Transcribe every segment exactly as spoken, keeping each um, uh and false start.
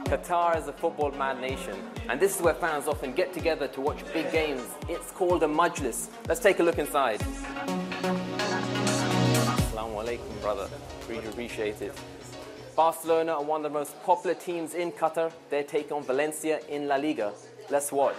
Qatar is a football-mad nation, and this is where fans often get together to watch big games. It's called a majlis. Let's take a look inside. Assalamu alaikum, brother. Really appreciate it. Barcelona are one of the most popular teams in Qatar. They take on Valencia in La Liga. Let's watch.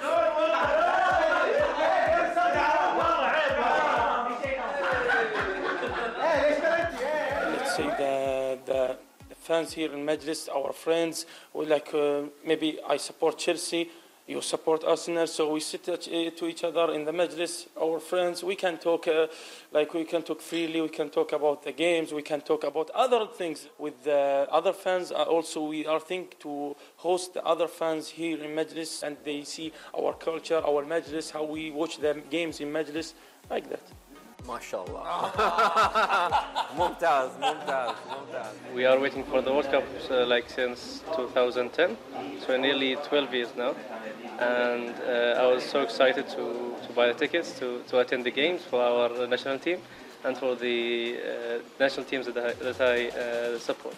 Let's say the, the fans here in Majlis, our friends, we like uh, maybe I support Chelsea, you support Arsenal, so we sit to each other in the Majlis, our friends, we can talk uh, like we can talk freely, we can talk about the games, we can talk about other things with the other fans. Uh, also, we are thinking to host the other fans here in Majlis, and they see our culture, our Majlis, how we watch the games in Majlis, like that. MashaAllah. Mumtaz, Mumtaz, Mumtaz. We are waiting for the World Cup uh, like since two thousand ten, so nearly twelve years now. And uh, I was so excited to, to buy the tickets to, to attend the games for our national team and for the uh, national teams that I, that I uh, support.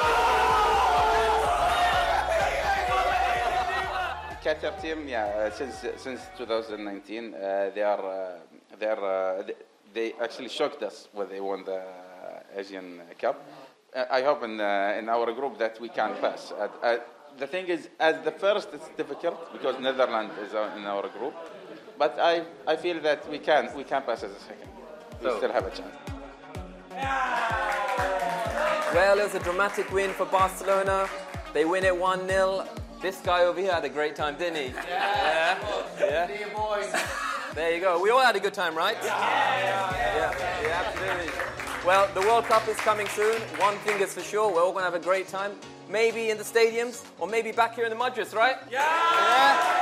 Qatar team, yeah, since since two thousand nineteen, uh, they are uh, they are uh, they, they actually shocked us when they won the Asian Cup. Uh, I hope in uh, in our group that we can pass. Uh, uh, the thing is, as the first, it's difficult because Netherlands is in our group, but I I feel that we can we can pass as a second. We so. still have a chance. Well, it was a dramatic win for Barcelona. They win it one nil. This guy over here had a great time, didn't he? Yeah. Yeah. yeah. There you go. We all had a good time, right? Yeah. Yeah, yeah. yeah absolutely. Well, the World Cup is coming soon. One thing is for sure, we're all going to have a great time. Maybe in the stadiums, or maybe back here in the Majlis, right? Yeah. yeah.